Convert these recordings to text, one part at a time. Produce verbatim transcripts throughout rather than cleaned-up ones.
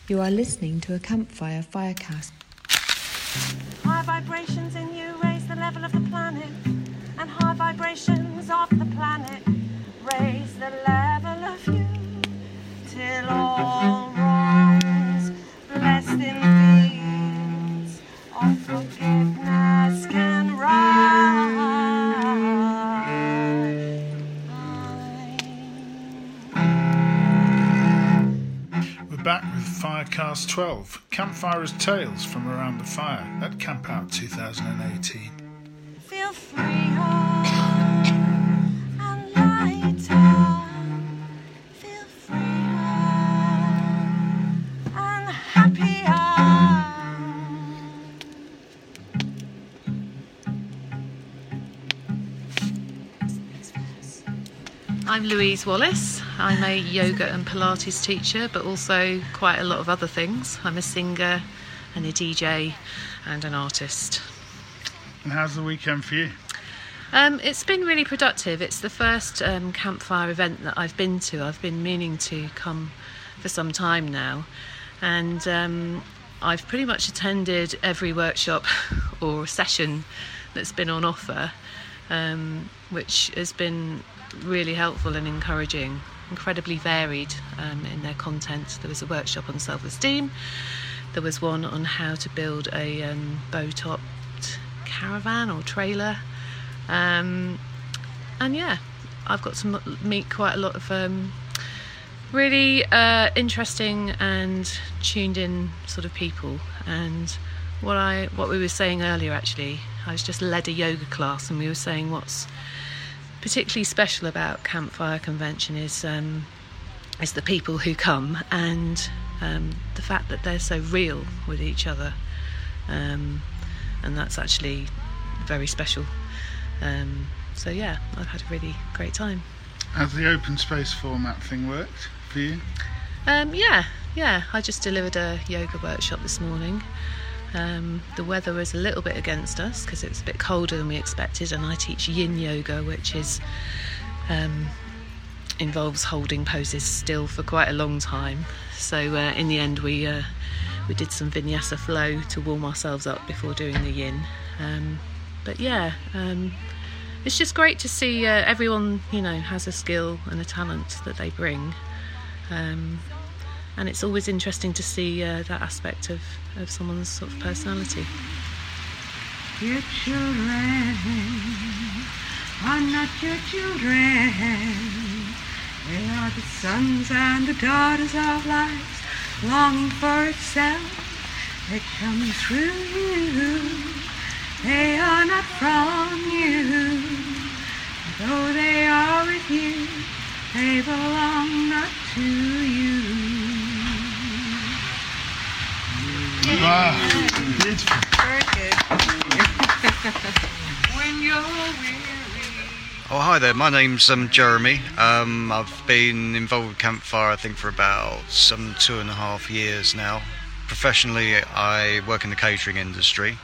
You are listening to a Campfire Firecast. High vibrations in you raise the level of the planet, and high vibrations of the planet raise the level of you, till all wrongs, blessed in fields of forgiveness, can rise. We're back with Firecast twelve, Campfire's Tales from Around the Fire at Camp Out twenty eighteen. Feel freer and lighter, feel freer and happier. I'm Louise Wallace. I'm a yoga and Pilates teacher, but also quite a lot of other things. I'm a singer and a D J and an artist. And how's the weekend for you? Um, it's been really productive. It's the first um, campfire event that I've been to. I've been meaning to come for some time now, and um, I've pretty much attended every workshop or session that's been on offer, um, which has been really helpful and encouraging, incredibly varied um, in their content. There was a workshop on self-esteem, there was one on how to build a um, bow-topped caravan or trailer, um, and yeah, I've got to meet quite a lot of um, really uh, interesting and tuned in sort of people. And what I what we were saying earlier, actually, I was just led a yoga class, and we were saying what's particularly special about Campfire Convention is um, is the people who come, and um, the fact that they're so real with each other, um, and that's actually very special. Um, so yeah, I've had a really great time. Has the open space format thing worked for you? Um, yeah, yeah. I just delivered a yoga workshop this morning. Um, the weather was a little bit against us because it was a bit colder than we expected, and I teach yin yoga, which is um, involves holding poses still for quite a long time. So uh, in the end we uh, we did some vinyasa flow to warm ourselves up before doing the yin. Um, but yeah, um, it's just great to see uh, everyone, you know, has a skill and a talent that they bring. Um, And it's always interesting to see uh, that aspect of, of someone's sort of personality. Your children are not your children. They are the sons and the daughters of life, longing for itself. They come through you. They are not from you. Though they are with you, they belong not to you. Wow, beautiful. Very good. When you're weary. Oh, hi there. My name's um, Jeremy. Um, I've been involved with Campfire, I think, for about some two and a half years now. Professionally, I work in the catering industry.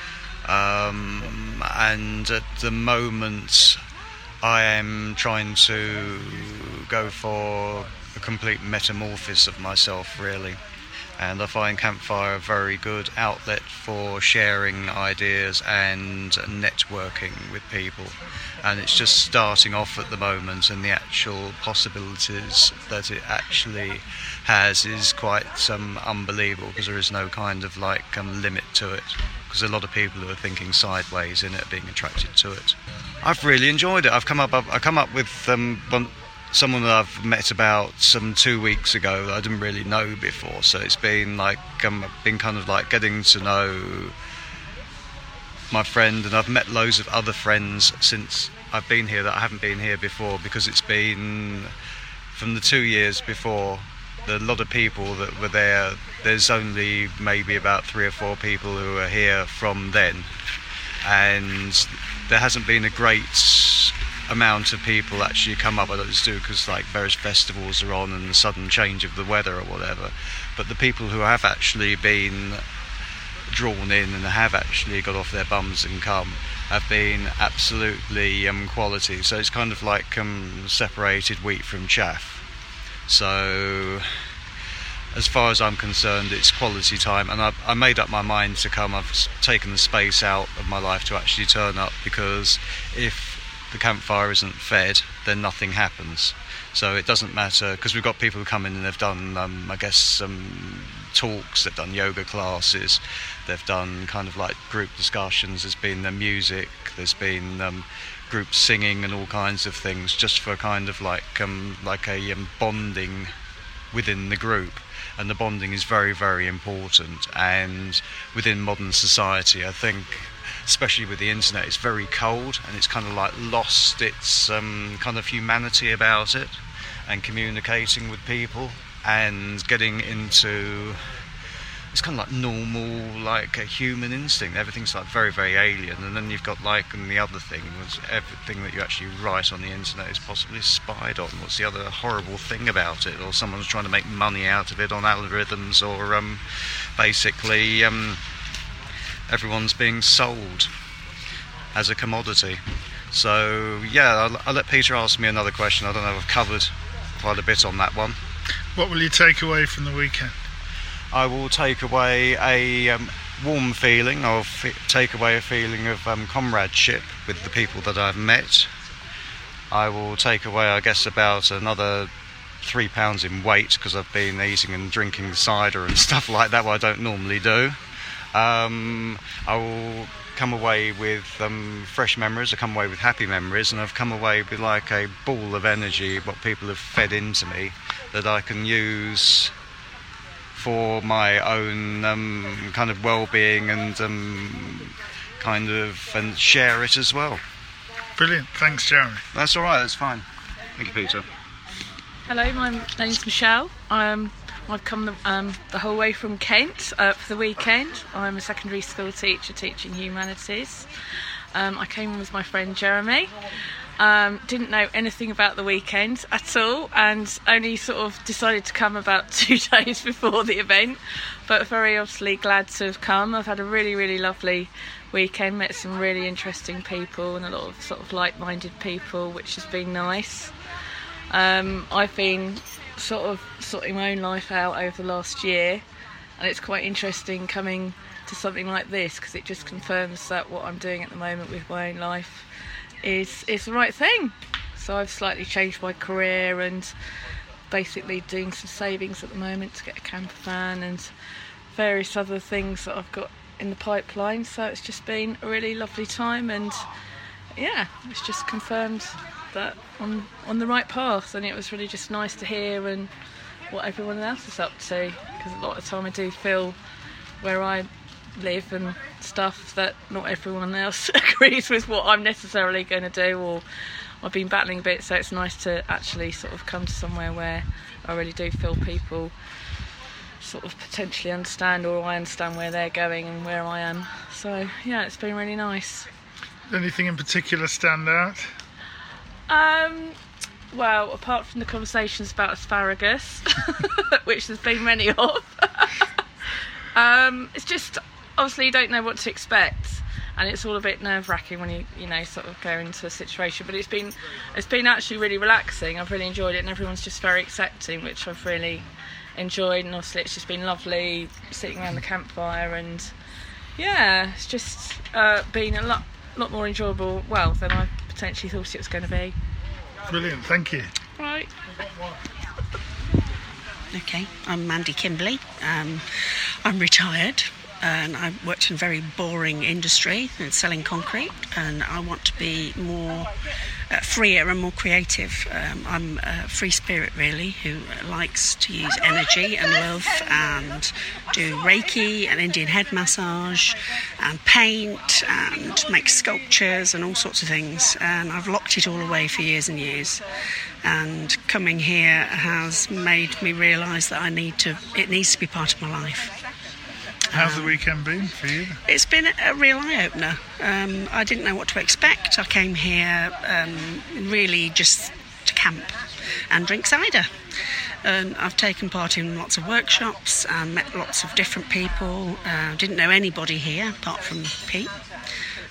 Um, and at the moment, I am trying to go for a complete metamorphosis of myself, really. And I find Campfire a very good outlet for sharing ideas and networking with people. And it's just starting off at the moment, and the actual possibilities that it actually has is quite um, unbelievable, because there is no kind of like um, limit to it. Because a lot of people who are thinking sideways in it are being attracted to it. I've really enjoyed it. I've come up, I've, I've come up with um, one, someone that I've met about some two weeks ago that I didn't really know before. So it's been like um, been kind of like getting to know my friend, and I've met loads of other friends since I've been here that I haven't been here before, because it's been from the two years before. A lot of people that were there, there's only maybe about three or four people who are here from then, and there hasn't been a great amount of people actually come up. I don't do because like various festivals are on and the sudden change of the weather or whatever, but the people who have actually been drawn in and have actually got off their bums and come have been absolutely um, quality. So it's kind of like um, separated wheat from chaff. So as far as I'm concerned, it's quality time, and I, I made up my mind to come. I've s- taken the space out of my life to actually turn up, because if the campfire isn't fed, then nothing happens. So it doesn't matter, because we've got people who come in and they've done, um, I guess, some talks, they've done yoga classes, they've done kind of like group discussions, there's been the music, there's been um, group singing and all kinds of things, just for kind of like um, like a um, bonding within the group. And the bonding is very, very important. And within modern society, I think, especially with the internet, it's very cold, and it's kind of like lost its um, kind of humanity about it, and communicating with people and getting into, it's kind of like normal, like a human instinct. Everything's like very, very alien. And then you've got like, and the other thing was everything that you actually write on the internet is possibly spied on. What's the other horrible thing about it? Or someone's trying to make money out of it on algorithms, or um, basically um, everyone's being sold as a commodity. So yeah, I'll, I'll let Peter ask me another question. I don't know if I've covered quite a bit on that one. What will you take away from the weekend? I will take away a um, warm feeling, I'll f- take away a feeling of um, comradeship with the people that I've met. I will take away, I guess, about another three pounds in weight, because I've been eating and drinking cider and stuff like that, what I don't normally do. Um, I will come away with um, fresh memories, I come away with happy memories, and I've come away with like a ball of energy, what people have fed into me, that I can use for my own um, kind of well-being, and um, kind of and share it as well. Brilliant, thanks Jeremy. That's all right, that's fine. Thank you, Peter. Hello, my name's Michelle. Um, I've come the, um, the whole way from Kent uh, for the weekend. I'm a secondary school teacher teaching humanities. Um, I came with my friend Jeremy. Um, didn't know anything about the weekend at all, and only sort of decided to come about two days before the event, but very obviously glad to have come. I've had a really, really lovely weekend, met some really interesting people and a lot of sort of like-minded people, which has been nice. Um, I've been sort of sorting my own life out over the last year, and it's quite interesting coming to something like this, because it just confirms that what I'm doing at the moment with my own life is is the right thing. So I've slightly changed my career, and basically doing some savings at the moment to get a camper van and various other things that I've got in the pipeline. So it's just been a really lovely time, and yeah, it's just confirmed that I'm on the right path, and it was really just nice to hear and what everyone else is up to, because a lot of the time I do feel where I live and stuff that not everyone else agrees with what I'm necessarily going to do, or I've been battling a bit, so it's nice to actually sort of come to somewhere where I really do feel people sort of potentially understand, or I understand where they're going and where I am. So yeah, it's been really nice. Anything in particular stand out? Um, well, apart from the conversations about asparagus, which there's been many of, um, it's just obviously you don't know what to expect, and it's all a bit nerve-wracking when you you know sort of go into a situation. But it's been it's been actually really relaxing. I've really enjoyed it, and everyone's just very accepting, which I've really enjoyed. And obviously it's just been lovely sitting around the campfire, and yeah, it's just uh, been a lot lot more enjoyable, well, than I potentially thought it was going to be. Brilliant, thank you. Right. Okay, I'm Mandy Kimberley. Um, I'm retired, and I worked in a very boring industry, selling concrete, and I want to be more uh, freer and more creative. Um, I'm a free spirit, really, who likes to use energy and love and do Reiki and Indian head massage and paint and make sculptures and all sorts of things. And I've locked it all away for years and years. And coming here has made me realise that I need to. It needs to be part of my life. How's the weekend been for you? It's been a real eye-opener. Um, I didn't know what to expect. I came here um, really just to camp and drink cider. And I've taken part in lots of workshops and met lots of different people. Uh, didn't know anybody here apart from Pete.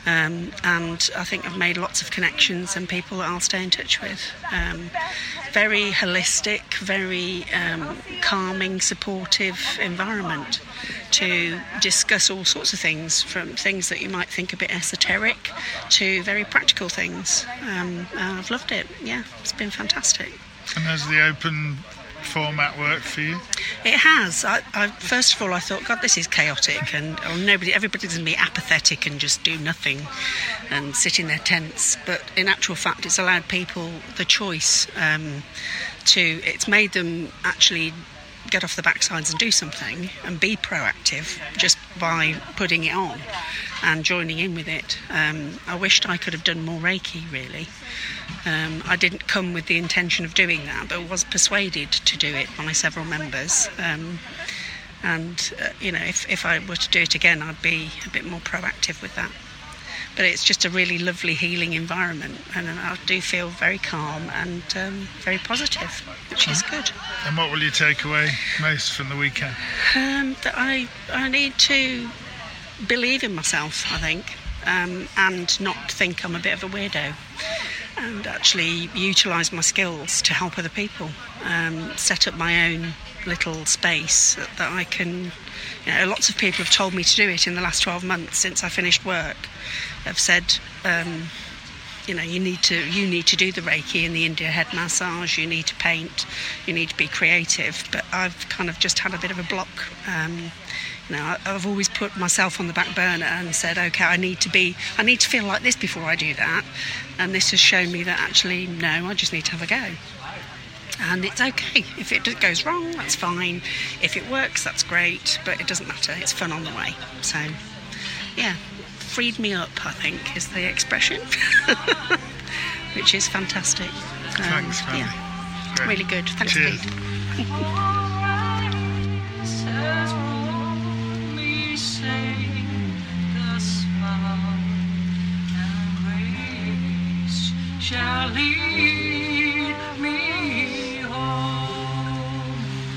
Um, and I think I've made lots of connections and people that I'll stay in touch with. Um, very holistic, very um, calming, supportive environment to discuss all sorts of things, from things that you might think a bit esoteric to very practical things. Um, I've loved it. Yeah, it's been fantastic. And has the open format work for you? It has. I, I, first of all, I thought, God, this is chaotic, and oh, nobody, everybody's going to be apathetic and just do nothing and sit in their tents. But in actual fact, it's allowed people the choice um, to. It's made them actually get off the backsides and do something and be proactive just by putting it on and joining in with it. Um, I wished I could have done more Reiki, really. Um, I didn't come with the intention of doing that, but was persuaded to do it by several members. Um, and, uh, you know, if, if I were to do it again, I'd be a bit more proactive with that. But it's just a really lovely healing environment, and I do feel very calm and um, very positive, which is good. And what will you take away most from the weekend? Um, that I, I need to believe in myself, I think, um, and not think I'm a bit of a weirdo, and actually utilise my skills to help other people, um, set up my own little space that, that I can, you know, lots of people have told me to do it in the last twelve months since I finished work. Have said, um, you know, you need to you need to do the Reiki and the India head massage, you need to paint, you need to be creative, but I've kind of just had a bit of a block. Um, you know, I've always put myself on the back burner and said, okay, I need to be, I need to feel like this before I do that, and this has shown me that actually, no, I just need to have a go. And it's okay. If it goes wrong, that's fine. If it works, that's great, but it doesn't matter. It's fun on the way. So, yeah, freed me up, I think, is the expression, which is fantastic. Um, Thanks, Mandy. Yeah, Great. really good. Thanks, Cheers. Pete. Shall lead me home,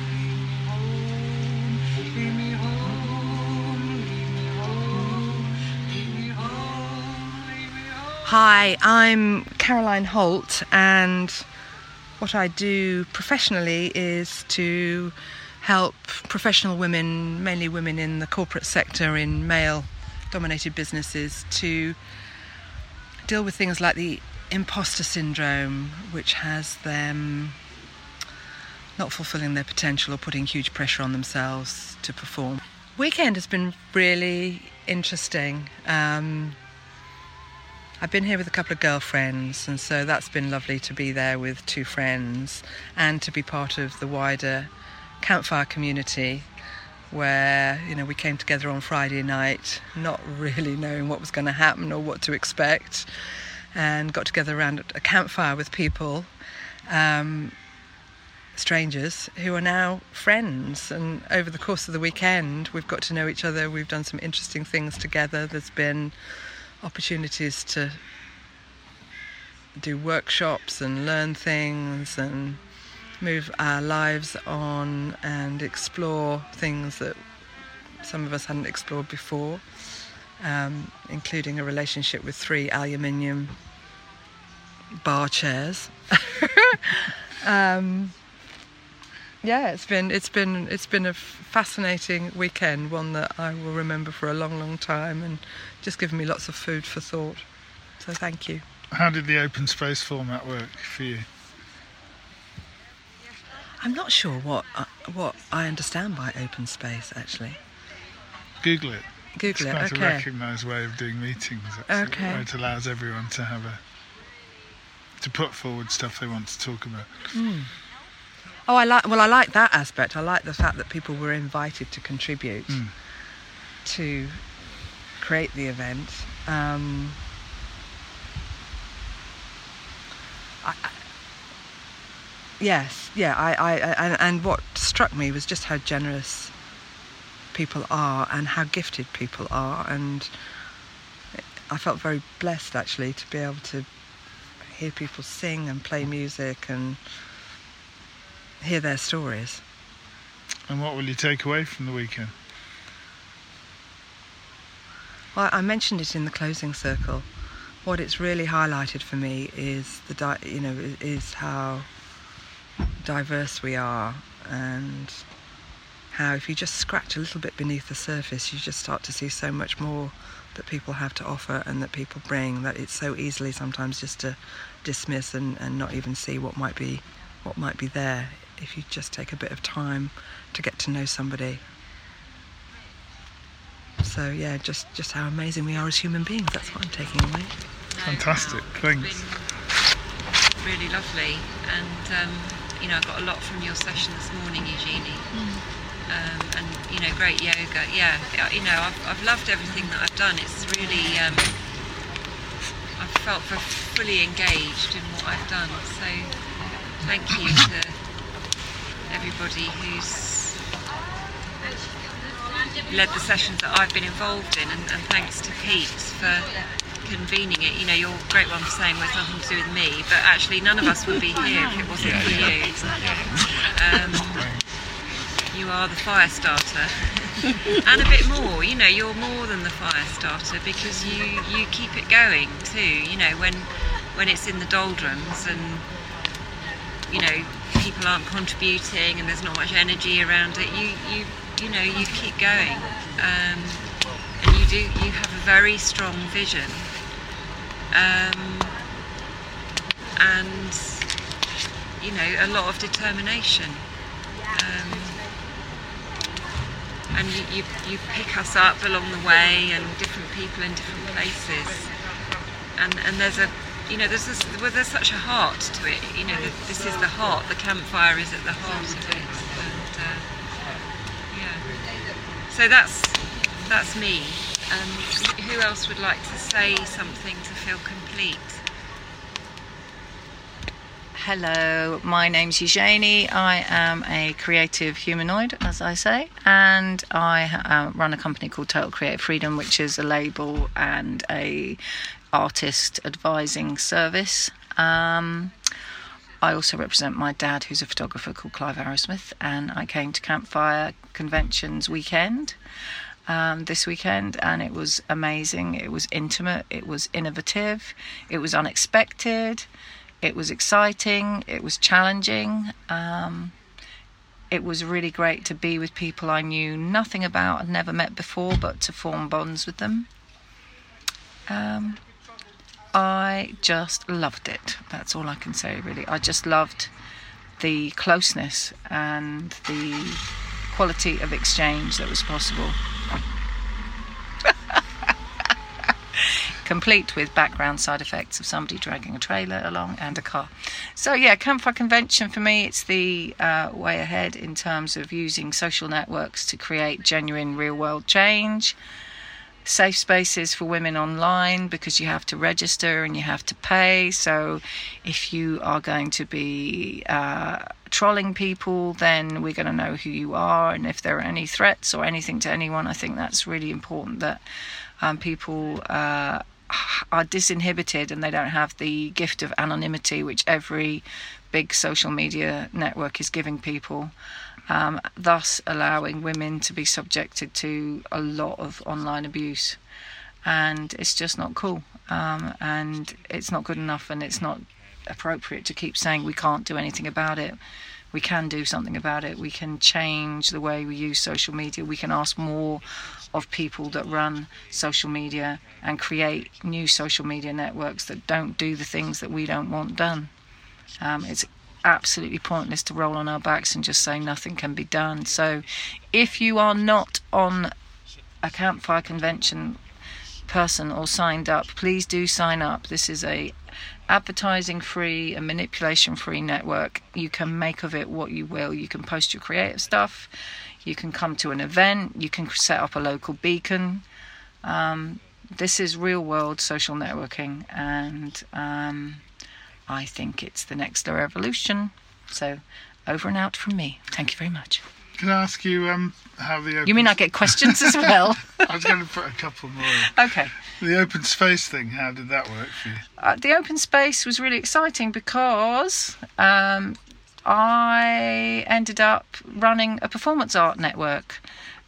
lead me home, lead me home, lead me home, lead me home, lead me home. Hi, I'm Caroline Holt, and what I do professionally is to help professional women, mainly women in the corporate sector in male-dominated businesses, to deal with things like the imposter syndrome, which has them not fulfilling their potential or putting huge pressure on themselves to perform. Weekend has been really interesting. Um, I've been here with a couple of girlfriends, and so that's been lovely to be there with two friends and to be part of the wider campfire community, where, you know, we came together on Friday night not really knowing what was going to happen or what to expect, and got together around a campfire with people, um, strangers, who are now friends. And over the course of the weekend, we've got to know each other. We've done some interesting things together. There's been opportunities to do workshops and learn things and move our lives on and explore things that some of us hadn't explored before. Um, including a relationship with three aluminium bar chairs. um, yeah, it's been it's been it's been a fascinating weekend, one that I will remember for a long, long time, and just given me lots of food for thought. So thank you. How did the open space format work for you? I'm not sure what uh, what I understand by open space, actually. Google it. Google it's it, quite okay. a recognised way of doing meetings, actually, Okay. where it allows everyone to have a to put forward stuff they want to talk about. Mm. Oh, I like. Well, I like that aspect. I like the fact that people were invited to contribute Mm. to create the event. Um, I, I, yes, yeah. I, I, I and, and what struck me was just how generous people are and how gifted people are, and I felt very blessed actually to be able to hear people sing and play music and hear their stories. And what will you take away from the weekend? Well, I mentioned it in the closing circle. What it's really highlighted for me is the di- you know is how diverse we are, and how if you just scratch a little bit beneath the surface, you just start to see so much more that people have to offer and that people bring, that it's so easily sometimes just to dismiss and, and not even see what might be what might be there if you just take a bit of time to get to know somebody. So yeah, just, just how amazing we are as human beings, that's what I'm taking away. Fantastic, thanks. It's been really lovely, and um, you know, I got a lot from your session this morning, Eugenie. Mm. Um, and you know, great yoga. Yeah, you know, I've, I've loved everything that I've done. It's really, um, I've felt very fully engaged in what I've done. So thank you to everybody who's led the sessions that I've been involved in, and, and thanks to Pete for convening it. You know, you're a great one for saying well, it's nothing to do with me, but actually none of us would be here if it wasn't yeah, for yeah. you. Um, you are the fire starter. And a bit more, you know, you're more than the fire starter, because you, you keep it going too, you know, when when it's in the doldrums and, you know, people aren't contributing and there's not much energy around it, you, you, you know, you keep going. Um, and you do, you have a very strong vision. Um, and, you know, a lot of determination. Um, and you, you, you pick us up along the way, and different people in different places. And, and there's a, you know, there's this, well, there's such a heart to it. You know, this is the heart. The campfire is at the heart of it. And uh, yeah, so that's that's me. Um, who else would like to say something to feel complete? Hello, my name's Eugenie. I am a creative humanoid, as I say, and I uh, run a company called Total Creative Freedom, which is a label and a artist advising service. Um, I also represent my dad, who's a photographer called Clive Arrowsmith, and I came to Campfire Conventions weekend. Um, this weekend, and it was amazing. It was intimate, it was innovative, it was unexpected, it was exciting, it was challenging. Um, it was really great to be with people I knew nothing about, and never met before, but to form bonds with them. Um, I just loved it. That's all I can say, really. I just loved the closeness and the quality of exchange that was possible. Complete with background side effects of somebody dragging a trailer along and a car. So yeah, Campfire Convention for me, it's the uh, way ahead in terms of using social networks to create genuine real world change. Safe spaces for women online, because you have to register and you have to pay. So if you are going to be uh, trolling people, then we're going to know who you are, and if there are any threats or anything to anyone. I think that's really important, that um, people uh, are disinhibited and they don't have the gift of anonymity, which every big social media network is giving people. Um, thus allowing women to be subjected to a lot of online abuse, and it's just not cool, um, and it's not good enough, and it's not appropriate to keep saying we can't do anything about it. We can do something about it. We can change the way we use social media. We can ask more of people that run social media and create new social media networks that don't do the things that we don't want done. Um, it's absolutely pointless to roll on our backs and just say nothing can be done. So if you are not on a Campfire Convention person or signed up, please do sign up. This is a advertising free and manipulation free network. You can make of it what you will. You can post your creative stuff, you can come to an event, you can set up a local beacon. Um, this is real world social networking, and um, I think it's the next revolution. So, over and out from me. Thank you very much. Can I ask you um, how the... Open... You mean I get questions as well? I was going to put a couple more in. Okay. The open space thing, how did that work for you? Uh, the open space was really exciting because um, I ended up running a performance art network.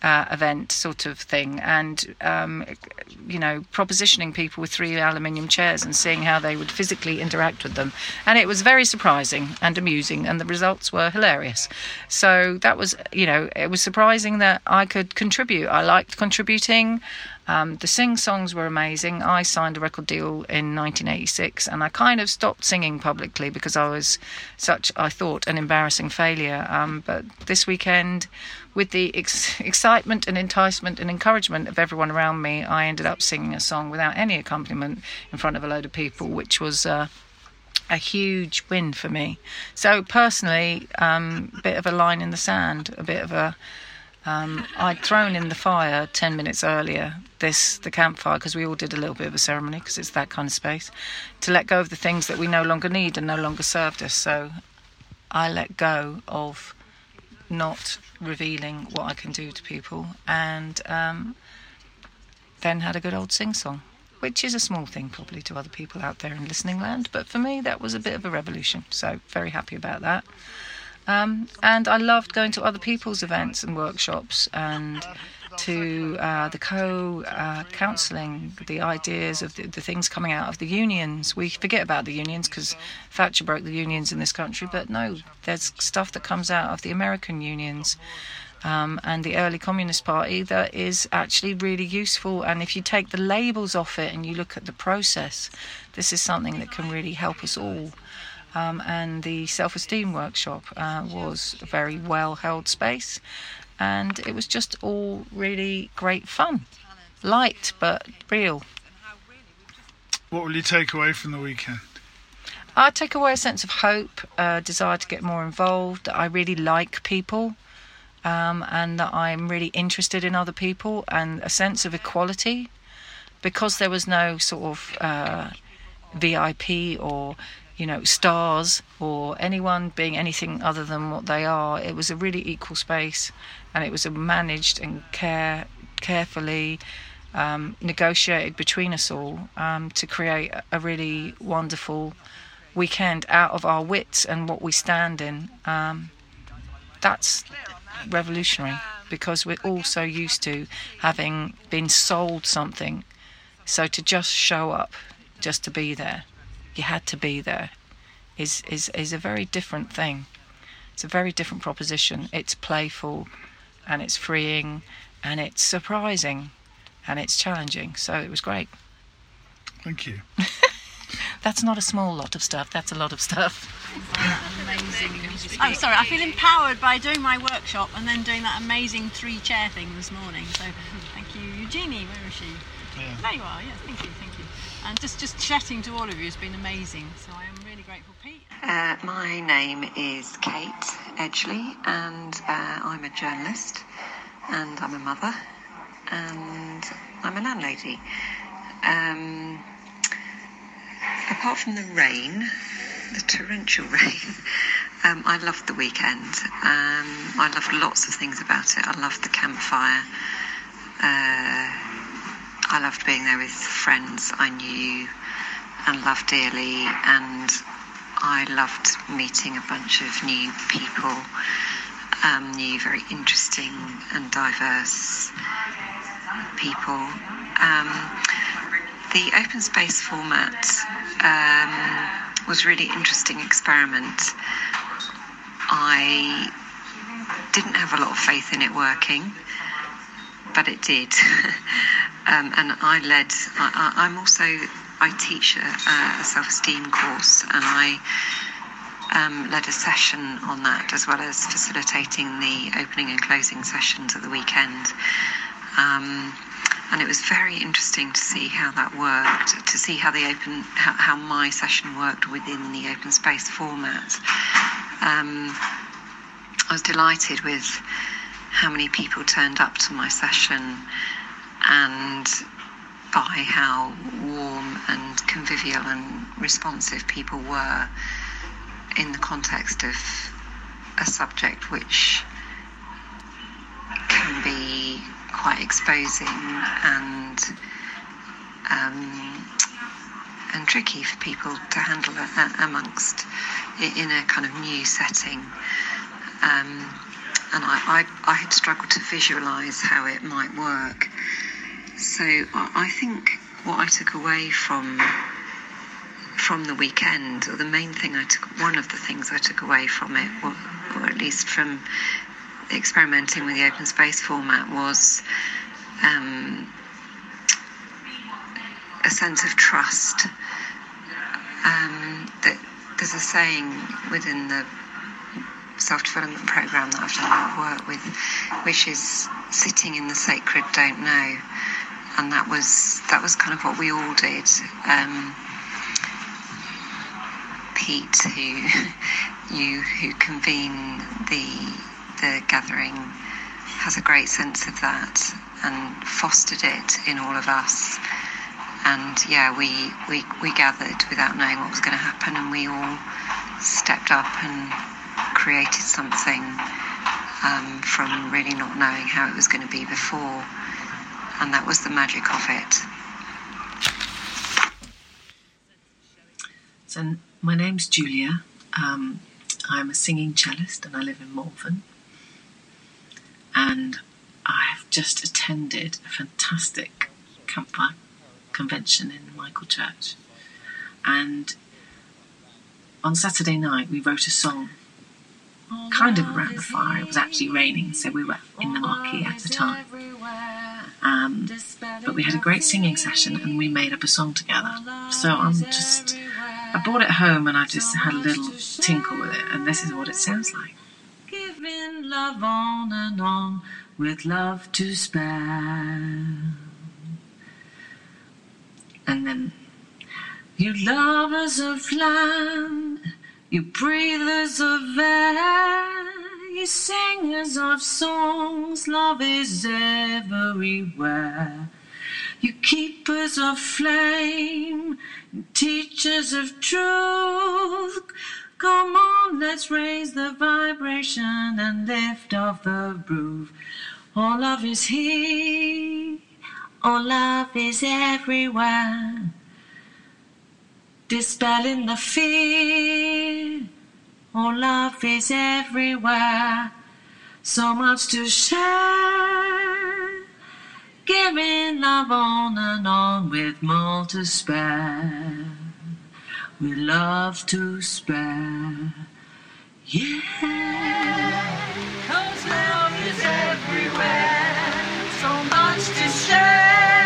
uh, event sort of thing, and um, you know, propositioning people with three aluminium chairs and seeing how they would physically interact with them. And it was very surprising and amusing, and the results were hilarious. So that was, you know, it was surprising that I could contribute. I liked contributing. Um, the sing songs were amazing. I signed a record deal in nineteen eighty-six, and I kind of stopped singing publicly because I was such, I thought, an embarrassing failure. Um, but this weekend, with the ex- excitement and enticement and encouragement of everyone around me, I ended up singing a song without any accompaniment in front of a load of people, which was uh, a huge win for me. So personally, um, a bit of a line in the sand, a bit of a Um, I'd thrown in the fire ten minutes earlier, this, the campfire, because we all did a little bit of a ceremony, because it's that kind of space, to let go of the things that we no longer need and no longer served us. So I let go of not revealing what I can do to people, and um, then had a good old sing-song, which is a small thing probably to other people out there in listening land, but for me that was a bit of a revolution, so very happy about that. Um, and I loved going to other people's events and workshops, and to uh, the co-counselling, uh, the ideas of the, the things coming out of the unions. We forget about the unions because Thatcher broke the unions in this country, but no, there's stuff that comes out of the American unions um, and the early Communist Party that is actually really useful. And if you take the labels off it and you look at the process, this is something that can really help us all. Um, and the self-esteem workshop uh, was a very well-held space, and it was just all really great fun, light but real. What will you take away from the weekend? I take away a sense of hope, a desire to get more involved, that I really like people, um, and that I'm really interested in other people, and a sense of equality, because there was no sort of uh, V I P or you know, stars or anyone being anything other than what they are. It was a really equal space, and it was a managed and care carefully um, negotiated between us all um, to create a really wonderful weekend out of our wits and what we stand in. Um, that's revolutionary, because we're all so used to having been sold something. So to just show up, just to be there, you had to be there, is, is, is a very different thing. It's a very different proposition. It's playful, and it's freeing, and it's surprising, and it's challenging. So it was great. Thank you. That's not a small lot of stuff, that's a lot of stuff. Amazing. I'm sorry, I feel empowered by doing my workshop and then doing that amazing three chair thing this morning. So thank you. Eugenie, where is she? Yeah. There you are, yes, thank you, thank you. And just, just chatting to all of you has been amazing, so I am really grateful. Pete? Uh, my name is Kate Edgley, and uh, I'm a journalist, and I'm a mother, and I'm a landlady. Um, apart from the rain, the torrential rain, um, I loved the weekend. Um, I loved lots of things about it. I loved the campfire. Uh, I loved being there with friends I knew and loved dearly, and I loved meeting a bunch of new people, um, new, very interesting and diverse people. Um, the open space format um, was a really interesting experiment. I didn't have a lot of faith in it working, but it did. um, and I led, I, I'm also, I teach a, a self-esteem course, and I um, led a session on that, as well as facilitating the opening and closing sessions at the weekend. Um, and it was very interesting to see how that worked, to see how the open, how, how my session worked within the open space format. Um, I was delighted with how many people turned up to my session, and by how warm and convivial and responsive people were in the context of a subject which can be quite exposing and um, and tricky for people to handle amongst in a kind of new setting. Um, and I, I, I had struggled to visualise how it might work. So I, I think what I took away from from the weekend, or the main thing I took, one of the things I took away from it, or, or at least from experimenting with the open space format, was um, a sense of trust. Um, that there's a saying within the self-development program that I've done a lot of work with, which is sitting in the sacred don't know, and that was that was kind of what we all did. Um, Pete, who you who convene the the gathering, has a great sense of that and fostered it in all of us. And yeah, we, we, we gathered without knowing what was going to happen, and we all stepped up and created something um, from really not knowing how it was going to be before. And that was the magic of it. So my name's Julia. Um, I'm a singing cellist and I live in Malvern. And I've just attended a fantastic campfire convention in Michael Church, and on Saturday night we wrote a song kind of around the fire. It was actually raining, so we were in the marquee at the time, um, but we had a great singing session and we made up a song together. So I'm just I brought it home and I just had a little tinkle with it, and this is what it sounds like. Giving love on and on with love to spare. And then, you lovers of land, you breathers of air, you singers of songs, love is everywhere. You keepers of flame, teachers of truth, come on, let's raise the vibration and lift off the roof. All love is here. All love is everywhere, dispelling the fear. All love is everywhere, so much to share, giving love on and on with more to spare, with love to spare, yeah. 'Cause love is everywhere, so much to share.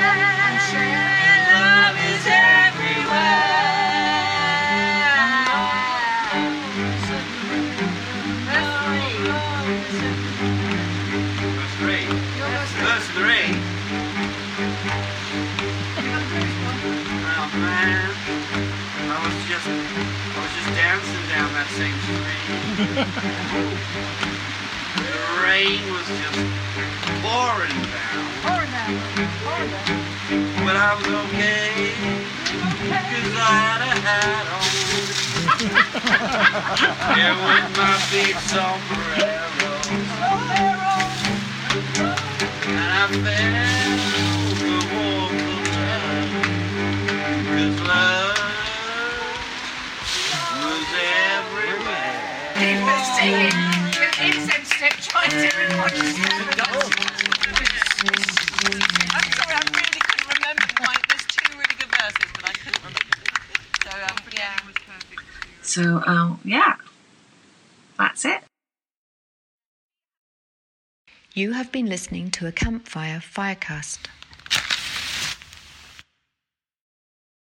Love is everywhere. Verse three. Verse three. Oh man, I was just, I was just dancing down that same street. The rain was just pouring down. Pouring down. Pouring down. But I was okay, cause I had a hat on. Yeah, with my big sombrero. And I felt the warmth of love, cause love was everywhere. He was singing with incense stick trying to record his I'm sorry, I really couldn't remember the point. There's two really good verses, but I couldn't remember. So, um, yeah. So, um, yeah. That's it. You have been listening to a Campfire Firecast.